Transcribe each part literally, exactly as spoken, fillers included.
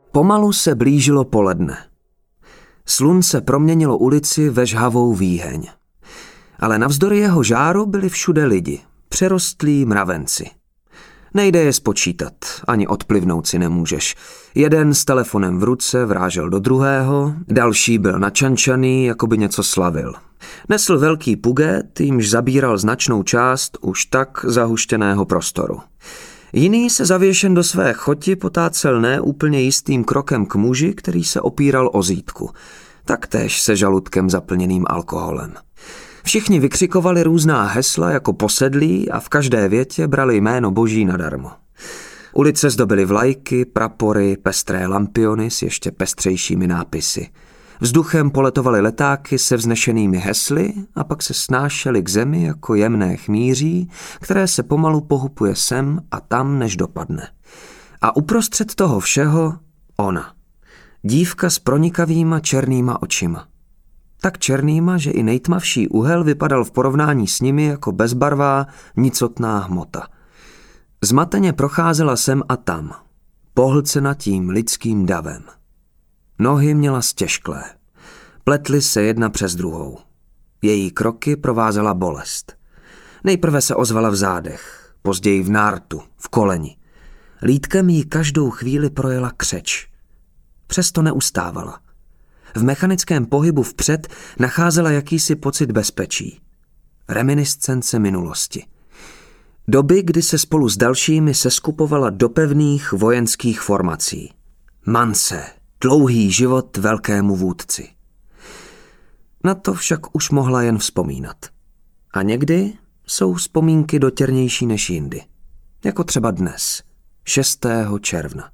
Pomalu se blížilo poledne. Slunce proměnilo ulici ve žhavou výheň. Ale navzdory jeho žáru byli všude lidi, přerostlí mravenci. Nejde je spočítat, ani odplivnout si nemůžeš. Jeden s telefonem v ruce vrážel do druhého, další byl načančaný, jako by něco slavil. Nesl velký pugét, jímž zabíral značnou část už tak zahuštěného prostoru. Jiný se zavěšen do své choti potácel ne úplně jistým krokem k muži, který se opíral o zítku, taktéž se žaludkem zaplněným alkoholem. Všichni vykřikovali různá hesla jako posedlí a v každé větě brali jméno Boží nadarmo. Ulice zdobily vlajky, prapory, pestré lampiony s ještě pestřejšími nápisy. Vzduchem poletovaly letáky se vznešenými hesly a pak se snášely k zemi jako jemné chmíří, které se pomalu pohupuje sem a tam, než dopadne. A uprostřed toho všeho ona. Dívka s pronikavýma černýma očima. Tak černýma, že i nejtmavší úhel vypadal v porovnání s nimi jako bezbarvá, nicotná hmota. Zmateně procházela sem a tam, pohlcena tím lidským davem. Nohy měla stěžklé, pletly se jedna přes druhou. Její kroky provázela bolest. Nejprve se ozvala v zádech, později v nártu, v koleni. Lýtkem jí každou chvíli projela křeč. Přesto neustávala. V mechanickém pohybu vpřed nacházela jakýsi pocit bezpečí. Reminiscence minulosti. Doby, kdy se spolu s dalšími seskupovala do pevných vojenských formací. Mance, dlouhý život velkému vůdci. Na to však už mohla jen vzpomínat. A někdy jsou vzpomínky dotěrnější než jindy. Jako třeba dnes, šestého června.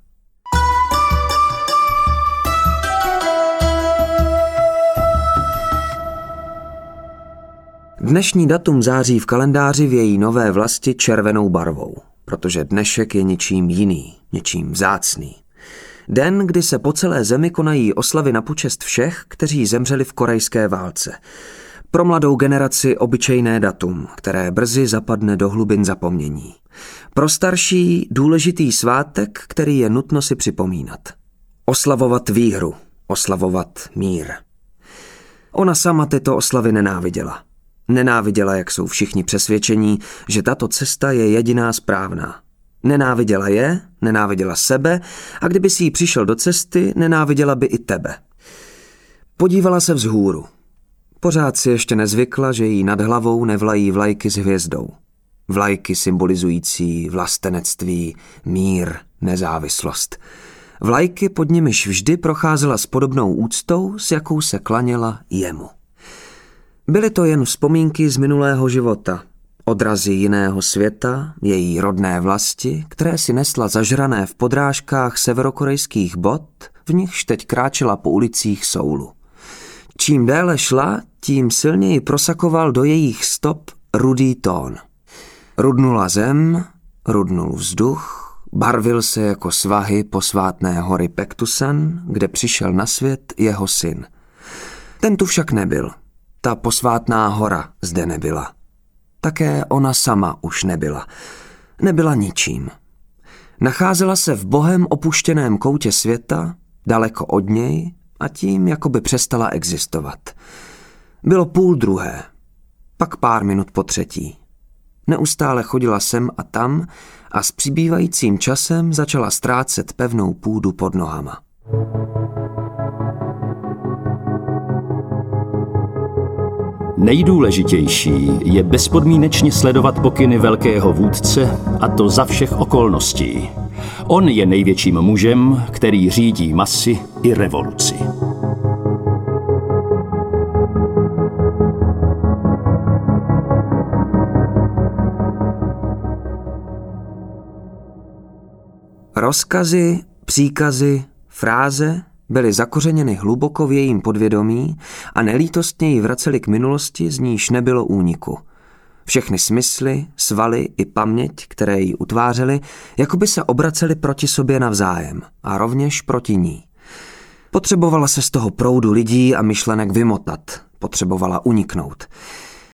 Dnešní datum září v kalendáři v její nové vlasti červenou barvou, protože dnešek je něčím jiný, něčím vzácný. Den, kdy se po celé zemi konají oslavy na počest všech, kteří zemřeli v korejské válce. Pro mladou generaci obyčejné datum, které brzy zapadne do hlubin zapomnění. Pro starší důležitý svátek, který je nutno si připomínat. Oslavovat výhru, oslavovat mír. Ona sama tyto oslavy nenáviděla. Nenáviděla, jak jsou všichni přesvědčení, že tato cesta je jediná správná. Nenáviděla je, nenáviděla sebe a kdyby si jí přišel do cesty, nenáviděla by i tebe. Podívala se vzhůru. Pořád si ještě nezvykla, že jí nad hlavou nevlají vlajky s hvězdou. Vlajky symbolizující vlastenectví, mír, nezávislost. Vlajky, pod nimiž vždy procházela s podobnou úctou, s jakou se klaněla jemu. Byly to jen vzpomínky z minulého života, odrazy jiného světa, její rodné vlasti, které si nesla zažrané v podrážkách severokorejských bot, v nichž teď kráčela po ulicích Soulu. Čím déle šla, tím silněji prosakoval do jejich stop rudý tón. Rudnula zem, rudnul vzduch, barvil se jako svahy posvátné hory Pektusan, kde přišel na svět jeho syn. Ten tu však nebyl. Ta posvátná hora zde nebyla. Také ona sama už nebyla. Nebyla ničím. Nacházela se v bohem opuštěném koutě světa, daleko od něj a tím jakoby přestala existovat. Bylo půl druhé, pak pár minut po třetí. Neustále chodila sem a tam a s přibývajícím časem začala ztrácet pevnou půdu pod nohama. Nejdůležitější je bezpodmínečně sledovat pokyny velkého vůdce, a to za všech okolností. On je největším mužem, který řídí masy i revoluci. Rozkazy, příkazy, fráze byly zakořeněny hluboko v jejím podvědomí a nelítostně ji vracely k minulosti, z níž nebylo úniku. Všechny smysly, svaly i paměť, které ji utvářely, jakoby se obracely proti sobě navzájem a rovněž proti ní. Potřebovala se z toho proudu lidí a myšlenek vymotat, potřebovala uniknout.